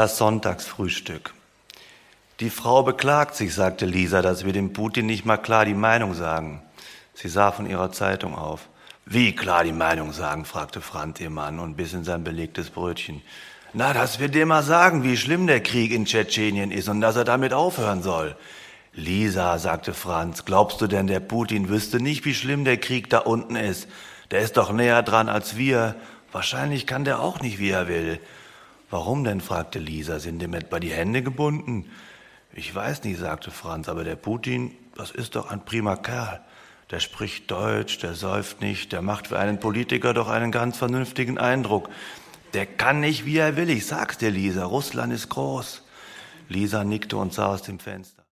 Das Sonntagsfrühstück. Die Frau beklagt sich, sagte Lisa, dass wir dem Putin nicht mal klar die Meinung sagen. Sie sah von ihrer Zeitung auf. Wie klar die Meinung sagen, fragte Franz ihr Mann und biss in sein belegtes Brötchen. Na, dass wir dem mal sagen, wie schlimm der Krieg in Tschetschenien ist und dass er damit aufhören soll. Lisa, sagte Franz, glaubst du denn, der Putin wüsste nicht, wie schlimm der Krieg da unten ist? Der ist doch näher dran als wir. Wahrscheinlich kann der auch nicht, wie er will. Warum denn, fragte Lisa, sind dem etwa die Hände gebunden? Ich weiß nicht, sagte Franz, aber der Putin, das ist doch ein prima Kerl. Der spricht Deutsch, der säuft nicht, der macht für einen Politiker doch einen ganz vernünftigen Eindruck. Der kann nicht, wie er will, ich sag's dir, Lisa, Russland ist groß. Lisa nickte und sah aus dem Fenster.